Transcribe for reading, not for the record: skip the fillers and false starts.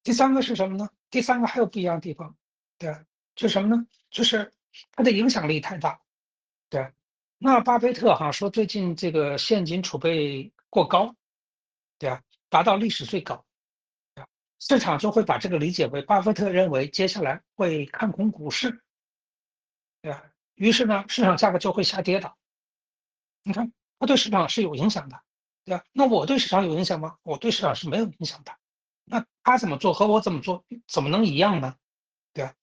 第三个是什么呢？第三个还有不一样的地方，对啊，就是什么呢？就是它的影响力太大，对啊。那巴菲特哈说最近这个现金储备过高，对啊，达到历史最高，市场就会把这个理解为巴菲特认为接下来会看空股市，对啊，于是呢，市场价格就会下跌的。你看，它对市场是有影响的，对吧？那我对市场有影响吗？我对市场是没有影响的。那他怎么做和我怎么做怎么能一样呢？对吧？